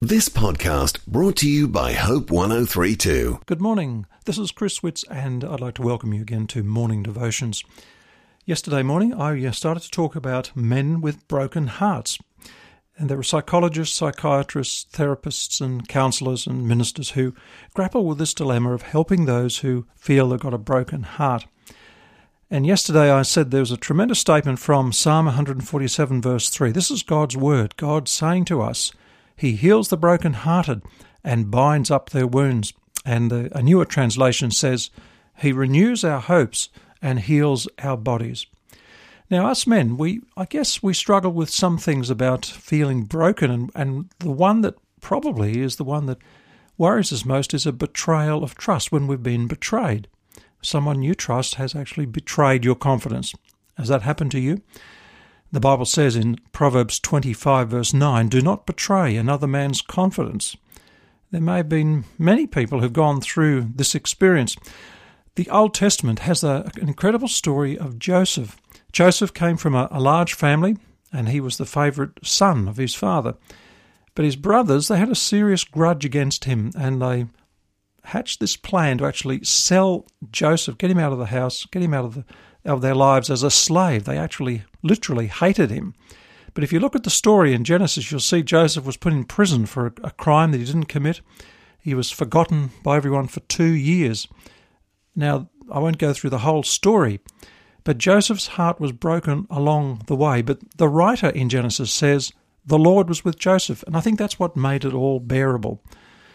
This podcast brought to you by Hope 1032. Good morning. This is Chris Witz, and I'd like to welcome you again to Morning Devotions. Yesterday morning, I started to talk about men with broken hearts. And there are psychologists, psychiatrists, therapists, and counsellors and ministers who grapple with this dilemma of helping those who feel they've got a broken heart. And yesterday I said there was a tremendous statement from Psalm 147 verse 3. This is God's word, God saying to us, He heals the brokenhearted and binds up their wounds. And a newer translation says, He renews our hopes and heals our bodies. Now, us men, I guess we struggle with some things about feeling broken, and the one that probably is the one that worries us most is a betrayal of trust, when we've been betrayed. Someone you trust has actually betrayed your confidence. Has that happened to you? The Bible says in Proverbs 25 verse 9, do not betray another man's confidence. There may have been many people who've gone through this experience. The Old Testament has an incredible story of Joseph. Joseph came from a large family, and he was the favourite son of his father. But his brothers, they had a serious grudge against him, and they hatched this plan to actually sell Joseph, get him out of the house, get him out of their lives as a slave. They actually literally hated him. But if you look at the story in Genesis, you'll see Joseph was put in prison for a crime that he didn't commit. He was forgotten by everyone for 2 years. Now, I won't go through the whole story, but Joseph's heart was broken along the way. But the writer in Genesis says the Lord was with Joseph, and I think that's what made it all bearable.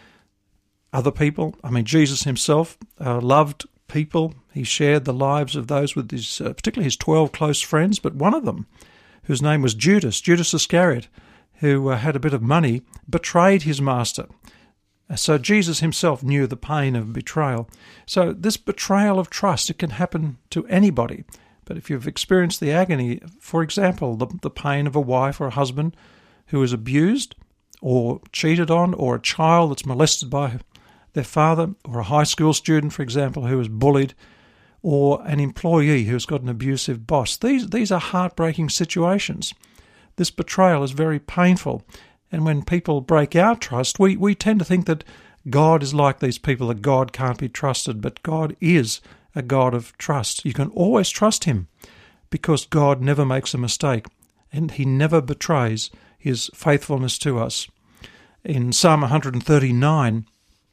Other people, Jesus himself loved people. He shared the lives of those with his, particularly his 12 close friends, but one of them, whose name was Judas Iscariot, who had a bit of money, betrayed his master. So Jesus himself knew the pain of betrayal. So this betrayal of trust, it can happen to anybody. But if you've experienced the agony, for example, the pain of a wife or a husband who is abused or cheated on, or a child that's molested by their father, or a high school student, for example, who is bullied, or an employee who's got an abusive boss. These are heartbreaking situations. This betrayal is very painful. And when people break our trust, we tend to think that God is like these people, that God can't be trusted. But God is a God of trust. You can always trust him because God never makes a mistake, and he never betrays his faithfulness to us. In Psalm 139,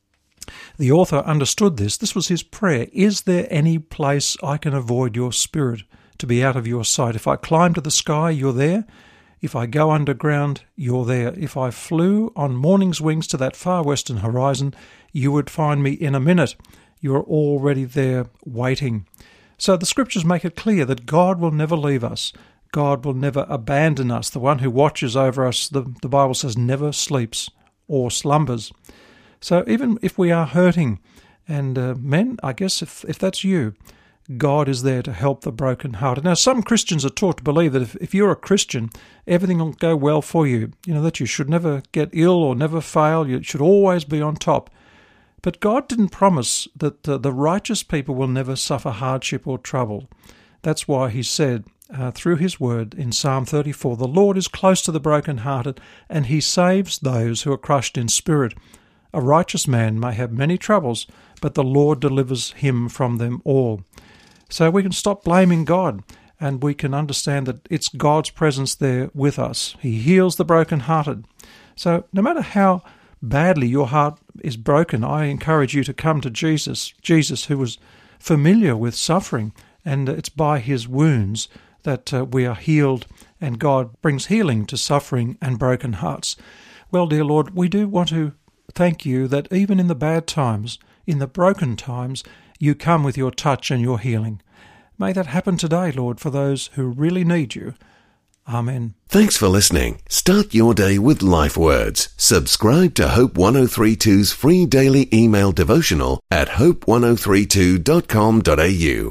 the author understood this. This was his prayer. Is there any place I can avoid your spirit, to be out of your sight? If I climb to the sky, you're there. If I go underground, you're there. If I flew on morning's wings to that far western horizon, you would find me in a minute. You are already there waiting. So the scriptures make it clear that God will never leave us. God will never abandon us. The one who watches over us, the Bible says, never sleeps or slumbers. So even if we are hurting, and men, I guess if that's you, God is there to help the brokenhearted. Now, some Christians are taught to believe that if you're a Christian, everything will go well for you. That you should never get ill or never fail. You should always be on top. But God didn't promise that the righteous people will never suffer hardship or trouble. That's why he said through his word in Psalm 34, the Lord is close to the brokenhearted, and he saves those who are crushed in spirit. A righteous man may have many troubles, but the Lord delivers him from them all. So we can stop blaming God, and we can understand that it's God's presence there with us. He heals the brokenhearted. So no matter how badly your heart is broken, I encourage you to come to Jesus who was familiar with suffering, and it's by his wounds that we are healed, and God brings healing to suffering and broken hearts. Well, dear Lord, we do want to thank you that even in the bad times, in the broken times, you come with your touch and your healing. May that happen today, Lord, for those who really need you. Amen. Thanks for listening. Start your day with Life Words. Subscribe to Hope 1032's free daily email devotional at hope1032.com.au.